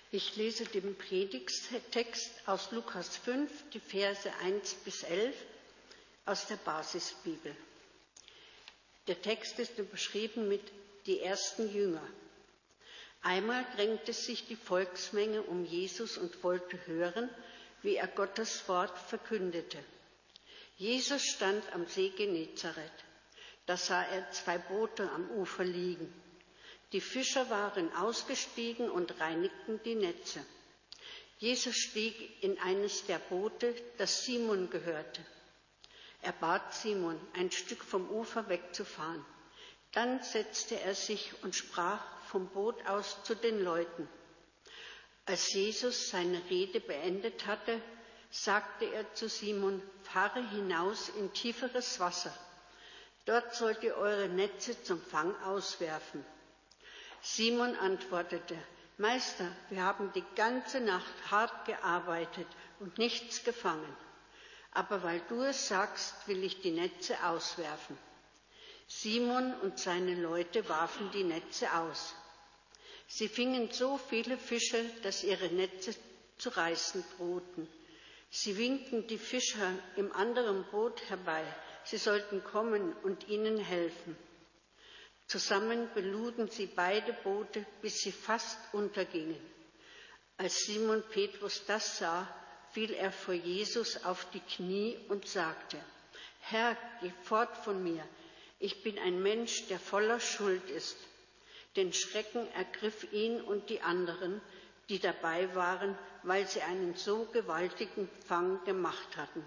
Ich lese den Predigttext aus Lukas 5, die Verse 1 bis 11 aus der Basisbibel. Der Text ist überschrieben mit die ersten Jünger. Einmal drängte sich die Volksmenge um Jesus und wollte hören, wie er Gottes Wort verkündete. Jesus stand am See Genezareth. Da sah er 2 Boote am Ufer liegen. Die Fischer waren ausgestiegen und reinigten die Netze. Jesus stieg in eines der Boote, das Simon gehörte. Er bat Simon, ein Stück vom Ufer wegzufahren. Dann setzte er sich und sprach vom Boot aus zu den Leuten. Als Jesus seine Rede beendet hatte, sagte er zu Simon, fahre hinaus in tieferes Wasser. Dort sollt ihr eure Netze zum Fang auswerfen. Simon antwortete, Meister, wir haben die ganze Nacht hart gearbeitet und nichts gefangen. Aber weil du es sagst, will ich die Netze auswerfen. Simon und seine Leute warfen die Netze aus. Sie fingen so viele Fische, dass ihre Netze zu reißen drohten. Sie winkten die Fischer im anderen Boot herbei, sie sollten kommen und ihnen helfen. Zusammen beluden sie beide Boote, bis sie fast untergingen. Als Simon Petrus das sah, fiel er vor Jesus auf die Knie und sagte, Herr, geh fort von mir, ich bin ein Mensch, der voller Schuld ist. Den Schrecken ergriff ihn und die anderen, die dabei waren, weil sie einen so gewaltigen Fang gemacht hatten.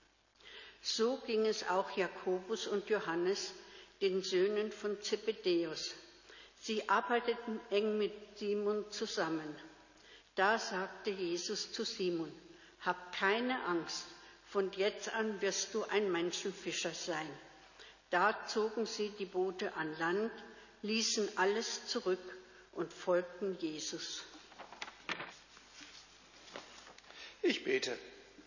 So ging es auch Jakobus und Johannes, den Söhnen von Zebedäus. Sie arbeiteten eng mit Simon zusammen. Da sagte Jesus zu Simon, hab keine Angst, von jetzt an wirst du ein Menschenfischer sein. Da zogen sie die Boote an Land, ließen alles zurück und folgten Jesus. Ich bete.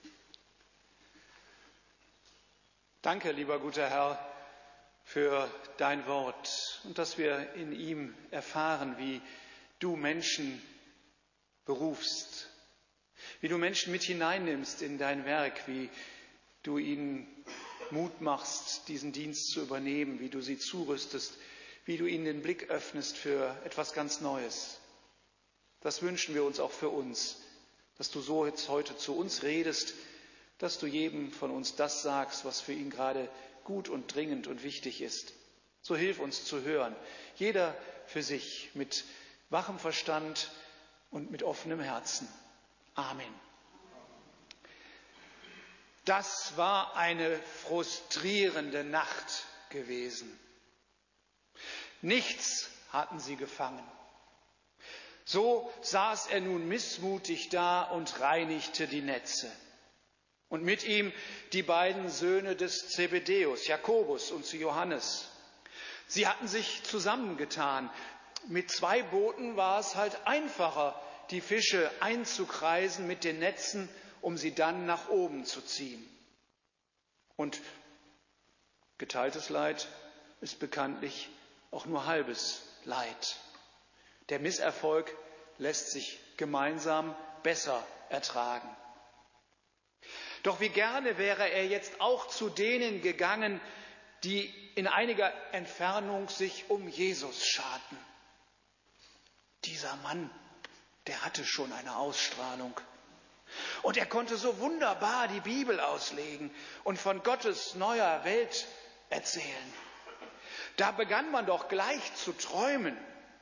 Danke, lieber guter Herr, für dein Wort und dass wir in ihm erfahren, wie du Menschen berufst, wie du Menschen mit hineinnimmst in dein Werk, wie du ihnen Mut machst, diesen Dienst zu übernehmen, wie du sie zurüstest, wie du ihnen den Blick öffnest für etwas ganz Neues. Das wünschen wir uns auch für uns, dass du so jetzt heute zu uns redest, dass du jedem von uns das sagst, was für ihn gerade gut und dringend und wichtig ist. So hilf uns zu hören, jeder für sich, mit wachem Verstand und mit offenem Herzen. Amen. Das war eine frustrierende Nacht gewesen. Nichts hatten sie gefangen. So saß er nun missmutig da und reinigte die Netze. Und mit ihm die beiden Söhne des Zebedäus, Jakobus und Johannes. Sie hatten sich zusammengetan. Mit 2 Booten war es halt einfacher, die Fische einzukreisen mit den Netzen, um sie dann nach oben zu ziehen. Und geteiltes Leid ist bekanntlich auch nur halbes Leid. Der Misserfolg lässt sich gemeinsam besser ertragen. Doch wie gerne wäre er jetzt auch zu denen gegangen, die in einiger Entfernung sich um Jesus scharten. Dieser Mann, der hatte schon eine Ausstrahlung. Und er konnte so wunderbar die Bibel auslegen und von Gottes neuer Welt erzählen. Da begann man doch gleich zu träumen.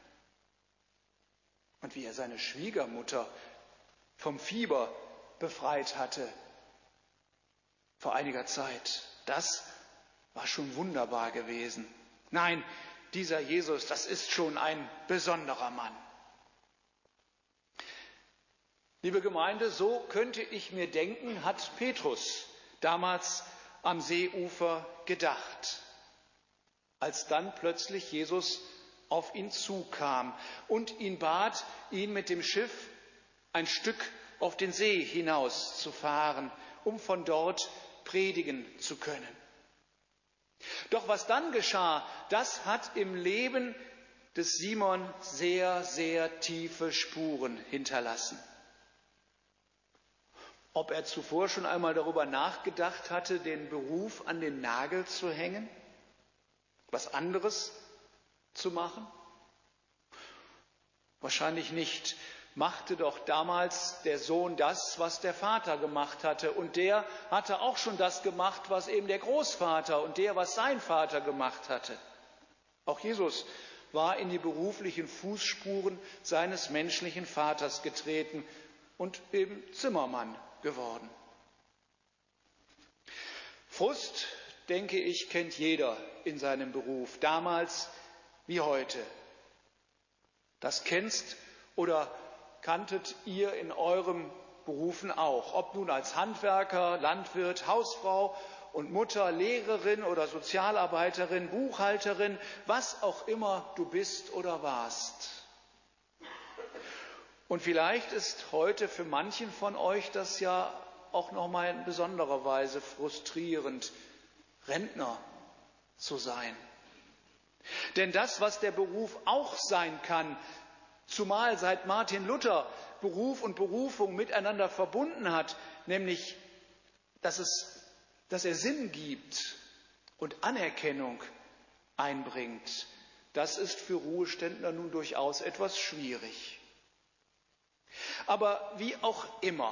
Und wie er seine Schwiegermutter vom Fieber befreit hatte vor einiger Zeit, das war schon wunderbar gewesen. Nein, dieser Jesus, das ist schon ein besonderer Mann. Liebe Gemeinde, so könnte ich mir denken, hat Petrus damals am Seeufer gedacht, als dann plötzlich Jesus auf ihn zukam und ihn bat, ihn mit dem Schiff ein Stück auf den See hinaus zu fahren, um von dort predigen zu können. Doch was dann geschah, das hat im Leben des Simon sehr, sehr tiefe Spuren hinterlassen. Ob er zuvor schon einmal darüber nachgedacht hatte, den Beruf an den Nagel zu hängen, was anderes zu machen? Wahrscheinlich nicht. Machte doch damals der Sohn das, was der Vater gemacht hatte. Und der hatte auch schon das gemacht, was eben der Großvater und der, was sein Vater gemacht hatte. Auch Jesus war in die beruflichen Fußspuren seines menschlichen Vaters getreten und eben Zimmermann geworden. Frust, denke ich, kennt jeder in seinem Beruf, damals wie heute. Das kennst oder kanntet ihr in euren Berufen auch, ob nun als Handwerker, Landwirt, Hausfrau und Mutter, Lehrerin oder Sozialarbeiterin, Buchhalterin, was auch immer du bist oder warst. Und vielleicht ist heute für manchen von euch das ja auch noch mal in besonderer Weise frustrierend, Rentner zu sein. Denn das, was der Beruf auch sein kann, zumal seit Martin Luther Beruf und Berufung miteinander verbunden hat, nämlich, dass er Sinn gibt und Anerkennung einbringt, das ist für Ruheständler nun durchaus etwas schwierig. Aber wie auch immer,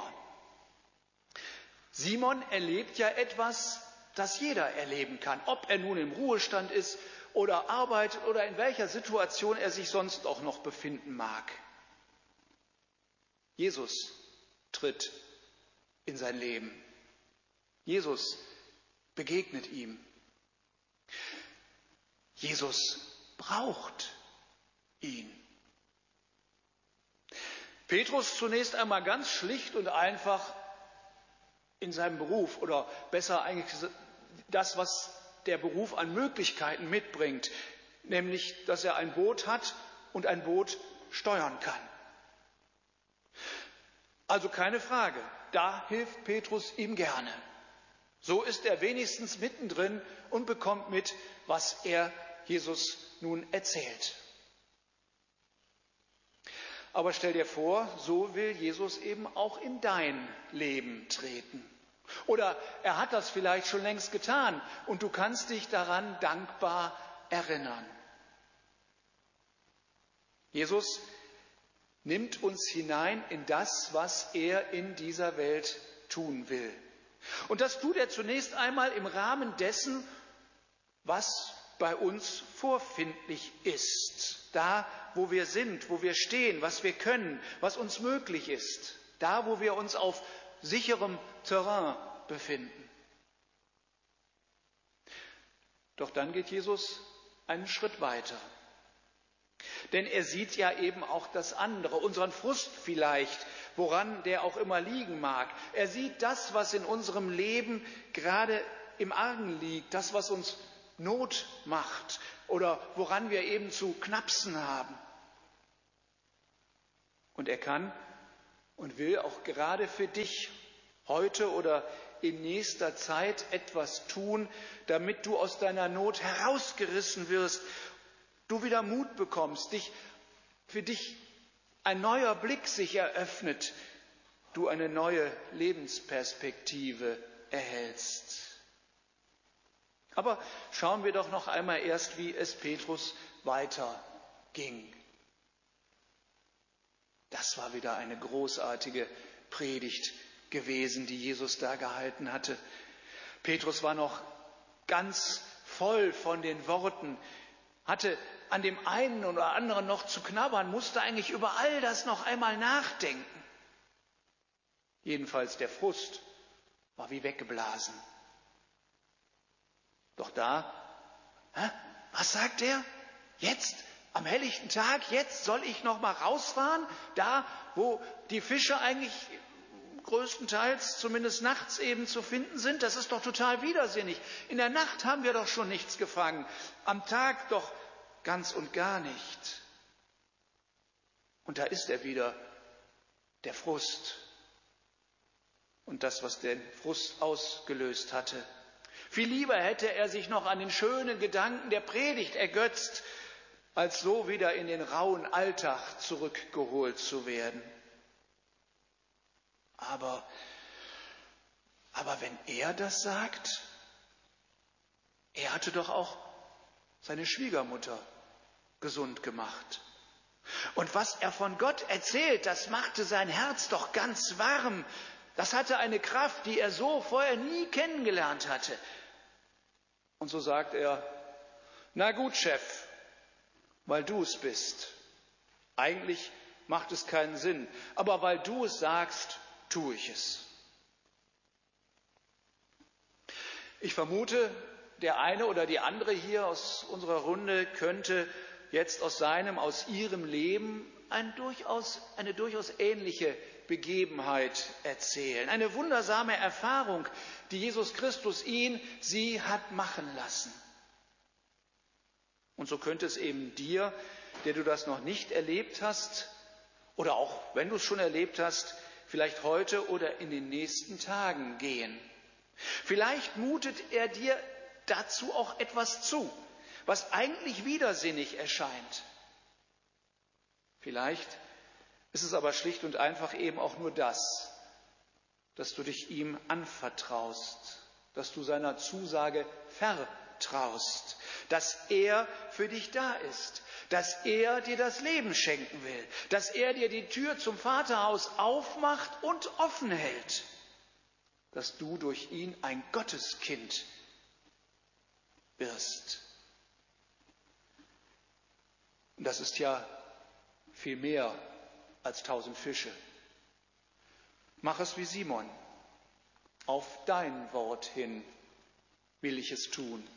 Simon erlebt ja etwas, das jeder erleben kann, ob er nun im Ruhestand ist oder arbeitet oder in welcher Situation er sich sonst auch noch befinden mag. Jesus tritt in sein Leben. Jesus begegnet ihm. Jesus braucht ihn. Petrus zunächst einmal ganz schlicht und einfach in seinem Beruf oder besser eigentlich das, was der Beruf an Möglichkeiten mitbringt, nämlich, dass er ein Boot hat und ein Boot steuern kann. Also keine Frage, da hilft Petrus ihm gerne. So ist er wenigstens mittendrin und bekommt mit, was er Jesus nun erzählt. Aber stell dir vor, so will Jesus eben auch in dein Leben treten. Oder er hat das vielleicht schon längst getan und du kannst dich daran dankbar erinnern. Jesus nimmt uns hinein in das, was er in dieser Welt tun will. Und das tut er zunächst einmal im Rahmen dessen, was bei uns vorfindlich ist. Da, wo wir sind, wo wir stehen, was wir können, was uns möglich ist. Da, wo wir uns auf sicherem Terrain befinden. Doch dann geht Jesus einen Schritt weiter. Denn er sieht ja eben auch das andere, unseren Frust vielleicht, woran der auch immer liegen mag. Er sieht das, was in unserem Leben gerade im Argen liegt, das, was uns Not macht oder woran wir eben zu knapsen haben. Und er kann und will auch gerade für dich heute oder in nächster Zeit etwas tun, damit du aus deiner Not herausgerissen wirst, du wieder Mut bekommst, für dich ein neuer Blick sich eröffnet, du eine neue Lebensperspektive erhältst. Aber schauen wir doch noch einmal erst, wie es Petrus weiterging. Das war wieder eine großartige Predigt gewesen, die Jesus da gehalten hatte. Petrus war noch ganz voll von den Worten, hatte an dem einen oder anderen noch zu knabbern, musste eigentlich über all das noch einmal nachdenken. Jedenfalls der Frust war wie weggeblasen. Doch da, was sagt er? Jetzt, am helllichten Tag, jetzt soll ich noch mal rausfahren? Da, wo die Fische eigentlich größtenteils, zumindest nachts eben zu finden sind? Das ist doch total widersinnig. In der Nacht haben wir doch schon nichts gefangen. Am Tag doch ganz und gar nicht. Und da ist er wieder, der Frust. Und das, was den Frust ausgelöst hatte. Viel lieber hätte er sich noch an den schönen Gedanken der Predigt ergötzt, als so wieder in den rauen Alltag zurückgeholt zu werden. Aber wenn er das sagt, er hatte doch auch seine Schwiegermutter gesund gemacht. Und was er von Gott erzählt, das machte sein Herz doch ganz warm. Das hatte eine Kraft, die er so vorher nie kennengelernt hatte. Und so sagt er, na gut, Chef, weil du es bist. Eigentlich macht es keinen Sinn, aber weil du es sagst, tue ich es. Ich vermute, der eine oder die andere hier aus unserer Runde könnte jetzt aus ihrem Leben eine durchaus ähnliche Begebenheit erzählen. Eine wundersame Erfahrung, die Jesus Christus sie hat machen lassen. Und so könnte es eben dir, der du das noch nicht erlebt hast, oder auch wenn du es schon erlebt hast, vielleicht heute oder in den nächsten Tagen gehen. Vielleicht mutet er dir dazu auch etwas zu, was eigentlich widersinnig erscheint. Vielleicht ist es aber schlicht und einfach eben auch nur das, dass du dich ihm anvertraust, dass du seiner Zusage vertraust, dass er für dich da ist, dass er dir das Leben schenken will, dass er dir die Tür zum Vaterhaus aufmacht und offen hält, dass du durch ihn ein Gotteskind wirst. Und das ist ja viel mehr als 1000 Fische. Mach es wie Simon. Auf dein Wort hin will ich es tun.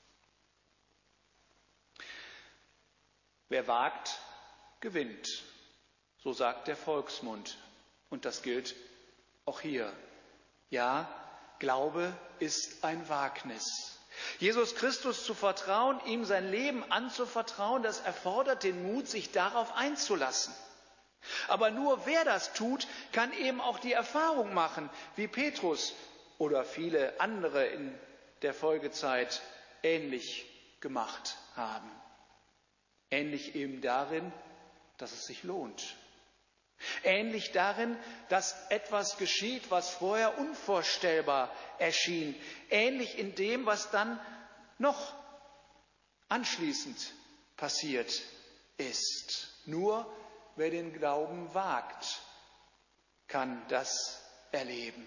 Wer wagt, gewinnt. So sagt der Volksmund. Und das gilt auch hier. Ja, Glaube ist ein Wagnis. Jesus Christus zu vertrauen, ihm sein Leben anzuvertrauen, das erfordert den Mut, sich darauf einzulassen. Aber nur wer das tut, kann eben auch die Erfahrung machen, wie Petrus oder viele andere in der Folgezeit ähnlich gemacht haben. Ähnlich eben darin, dass es sich lohnt. Ähnlich darin, dass etwas geschieht, was vorher unvorstellbar erschien. Ähnlich in dem, was dann noch anschließend passiert ist. Nur wer den Glauben wagt, kann das erleben.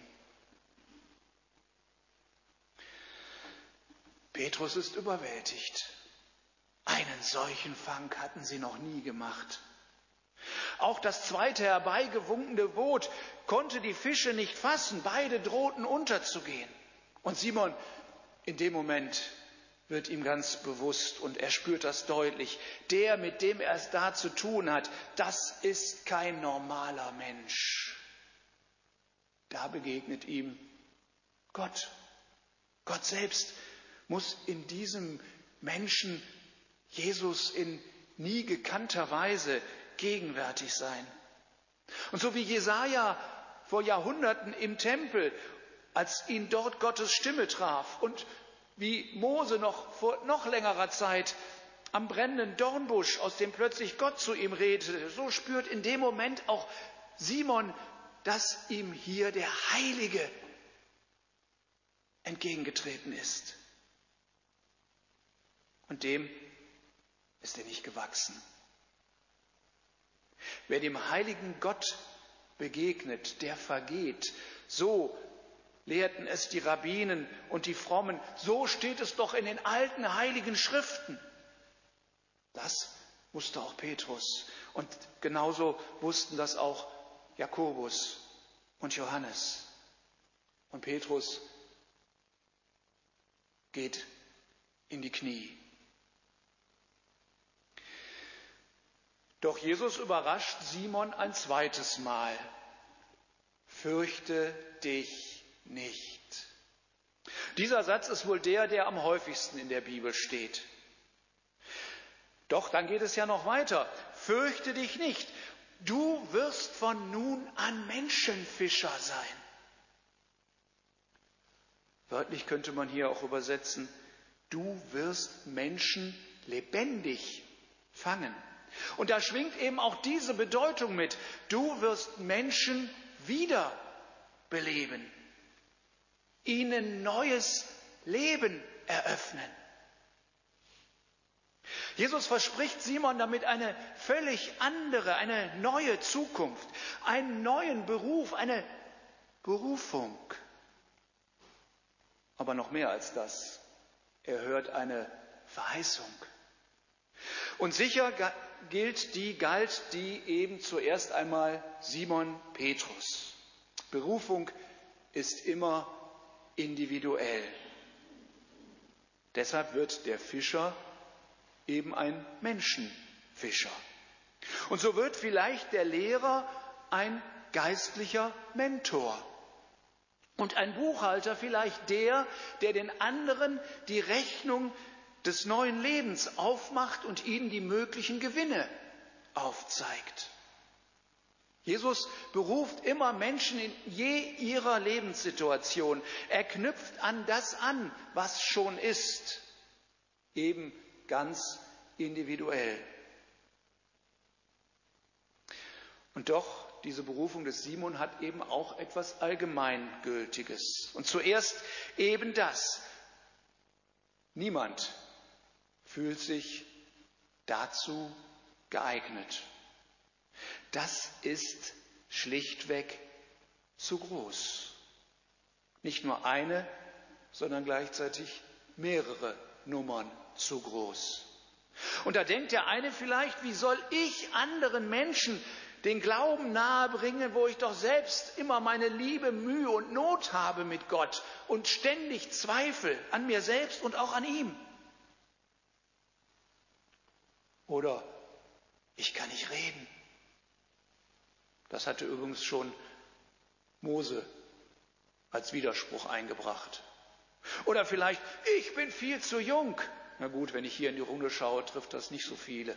Petrus ist überwältigt. Einen solchen Fang hatten sie noch nie gemacht. Auch das zweite herbeigewunkene Boot konnte die Fische nicht fassen. Beide drohten unterzugehen. Und Simon, in dem Moment wird ihm ganz bewusst und er spürt das deutlich. Der, mit dem er es da zu tun hat, das ist kein normaler Mensch. Da begegnet ihm Gott. Gott selbst muss in diesem Menschen Jesus in nie gekannter Weise gegenwärtig sein. Und so wie Jesaja vor Jahrhunderten im Tempel, als ihn dort Gottes Stimme traf, und wie Mose vor noch längerer Zeit am brennenden Dornbusch, aus dem plötzlich Gott zu ihm redete, so spürt in dem Moment auch Simon, dass ihm hier der Heilige entgegengetreten ist. Und dem ist er nicht gewachsen. Wer dem heiligen Gott begegnet, der vergeht. So lehrten es die Rabbinen und die Frommen. So steht es doch in den alten heiligen Schriften. Das wusste auch Petrus. Und genauso wussten das auch Jakobus und Johannes. Und Petrus geht in die Knie. Doch Jesus überrascht Simon ein zweites Mal. Fürchte dich nicht. Dieser Satz ist wohl der am häufigsten in der Bibel steht. Doch dann geht es ja noch weiter. Fürchte dich nicht. Du wirst von nun an Menschenfischer sein. Wörtlich könnte man hier auch übersetzen, du wirst Menschen lebendig fangen. Und da schwingt eben auch diese Bedeutung mit. Du wirst Menschen wiederbeleben, ihnen neues Leben eröffnen. Jesus verspricht Simon damit eine völlig andere, eine neue Zukunft, einen neuen Beruf, eine Berufung. Aber noch mehr als das. Er hört eine Verheißung. Und sicher galt die eben zuerst einmal Simon Petrus. Berufung ist immer individuell. Deshalb wird der Fischer eben ein Menschenfischer. Und so wird vielleicht der Lehrer ein geistlicher Mentor. Und ein Buchhalter vielleicht der den anderen die Rechnung des neuen Lebens aufmacht und ihnen die möglichen Gewinne aufzeigt. Jesus beruft immer Menschen in je ihrer Lebenssituation. Er knüpft an das an, was schon ist, eben ganz individuell. Und doch, diese Berufung des Simon hat eben auch etwas Allgemeingültiges. Und zuerst eben das. Niemand fühlt sich dazu geeignet. Das ist schlichtweg zu groß. Nicht nur eine, sondern gleichzeitig mehrere Nummern zu groß. Und da denkt der eine vielleicht, wie soll ich anderen Menschen den Glauben nahebringen, wo ich doch selbst immer meine Liebe, Mühe und Not habe mit Gott und ständig Zweifel an mir selbst und auch an ihm. Oder ich kann nicht reden. Das hatte übrigens schon Mose als Widerspruch eingebracht. Oder vielleicht, ich bin viel zu jung. Na gut, wenn ich hier in die Runde schaue, trifft das nicht so viele.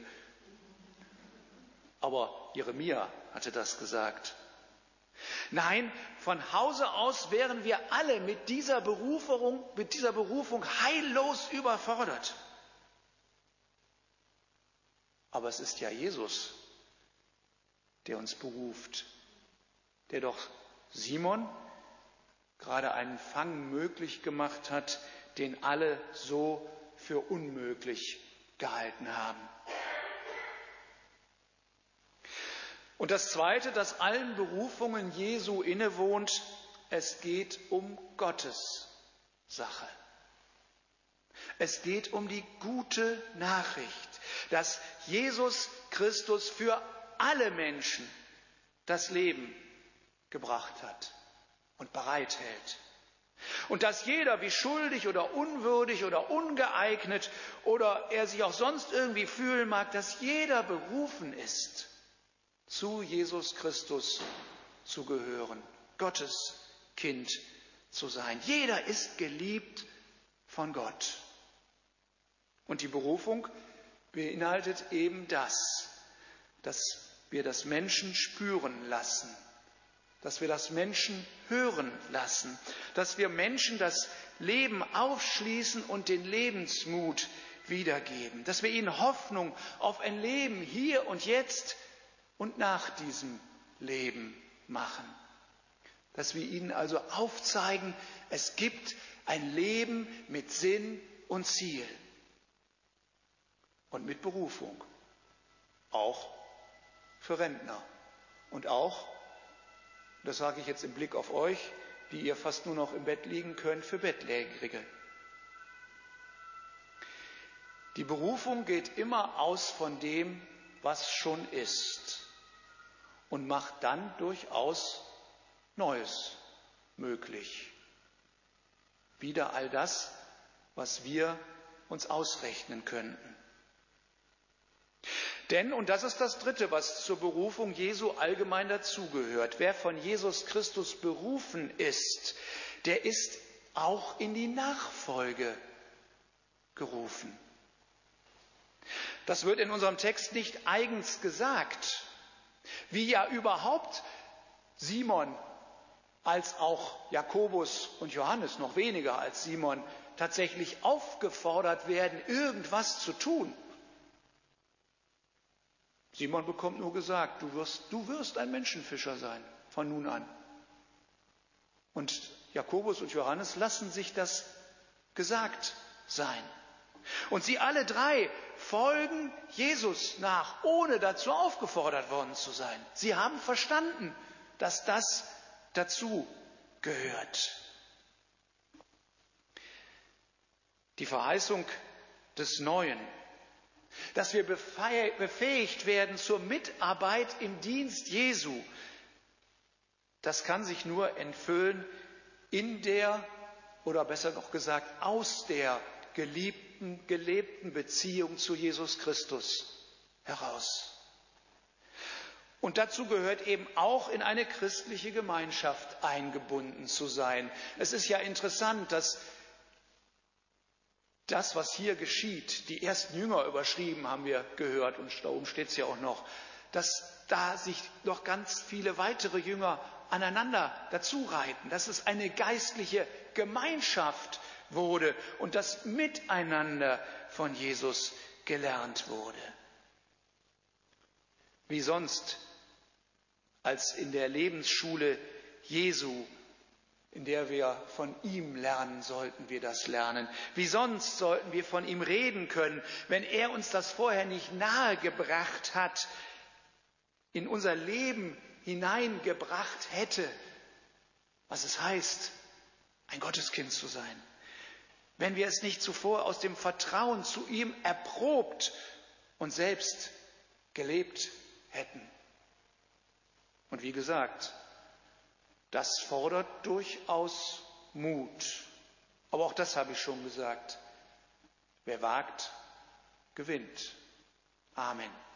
Aber Jeremia hatte das gesagt. Nein, von Hause aus wären wir alle mit dieser Berufung heillos überfordert. Aber es ist ja Jesus, der uns beruft, der doch Simon gerade einen Fang möglich gemacht hat, den alle so für unmöglich gehalten haben. Und das Zweite, das allen Berufungen Jesu innewohnt, es geht um Gottes Sache. Es geht um die gute Nachricht, dass Jesus Christus für alle Menschen das Leben gebracht hat und bereithält. Und dass jeder, wie schuldig oder unwürdig oder ungeeignet oder er sich auch sonst irgendwie fühlen mag, dass jeder berufen ist, zu Jesus Christus zu gehören, Gottes Kind zu sein. Jeder ist geliebt von Gott. Und die Berufung beinhaltet eben das, dass wir das Menschen spüren lassen, dass wir das Menschen hören lassen, dass wir Menschen das Leben aufschließen und den Lebensmut wiedergeben, dass wir ihnen Hoffnung auf ein Leben hier und jetzt und nach diesem Leben machen. Dass wir ihnen also aufzeigen, es gibt ein Leben mit Sinn und Ziel und mit Berufung, auch für Rentner und auch, das sage ich jetzt im Blick auf euch, die ihr fast nur noch im Bett liegen könnt, für Bettlägerige. Die Berufung geht immer aus von dem, was schon ist und macht dann durchaus Neues möglich. Wieder all das, was wir uns ausrechnen könnten. Denn, und das ist das Dritte, was zur Berufung Jesu allgemein dazugehört, wer von Jesus Christus berufen ist, der ist auch in die Nachfolge gerufen. Das wird in unserem Text nicht eigens gesagt, wie ja überhaupt Simon als auch Jakobus und Johannes, noch weniger als Simon, tatsächlich aufgefordert werden, irgendwas zu tun. Simon bekommt nur gesagt, du wirst ein Menschenfischer sein, von nun an. Und Jakobus und Johannes lassen sich das gesagt sein. Und sie alle drei folgen Jesus nach, ohne dazu aufgefordert worden zu sein. Sie haben verstanden, dass das dazu gehört. Die Verheißung des Neuen, dass wir befähigt werden zur Mitarbeit im Dienst Jesu, das kann sich nur erfüllen in der, oder besser noch gesagt, aus der gelebten Beziehung zu Jesus Christus heraus. Und dazu gehört eben auch, in eine christliche Gemeinschaft eingebunden zu sein. Es ist ja interessant, dass das, was hier geschieht, die ersten Jünger überschrieben, haben wir gehört, und da oben steht es ja auch noch, dass da sich noch ganz viele weitere Jünger aneinander dazu reiten, dass es eine geistliche Gemeinschaft wurde und das Miteinander von Jesus gelernt wurde. Wie sonst als in der Lebensschule Jesu, in der wir von ihm lernen, sollten wir das lernen. Wie sonst sollten wir von ihm reden können, wenn er uns das vorher nicht nahegebracht hat, in unser Leben hineingebracht hätte, was es heißt, ein Gotteskind zu sein. Wenn wir es nicht zuvor aus dem Vertrauen zu ihm erprobt und selbst gelebt hätten. Und wie gesagt, das fordert durchaus Mut. Aber auch das habe ich schon gesagt. Wer wagt, gewinnt. Amen.